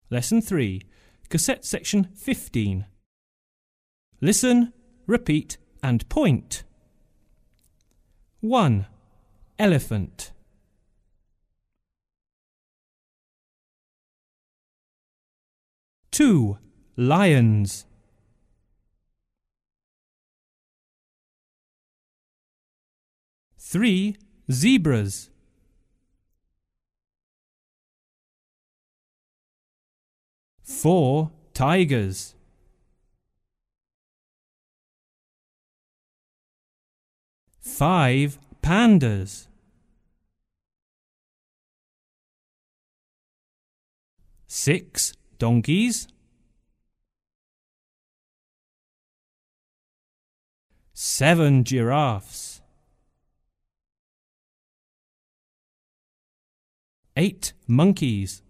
Lesson 3, Cassette Section 15. Listen, repeat and point. 1. Elephant. 2. Lions. 3. Zebras. 4. Tigers. 5. Pandas. 6. Donkeys. 7. Giraffes. 8. Monkeys.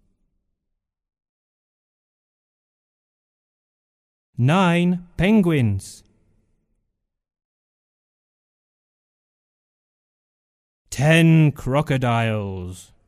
9. Penguins. 10. Crocodiles.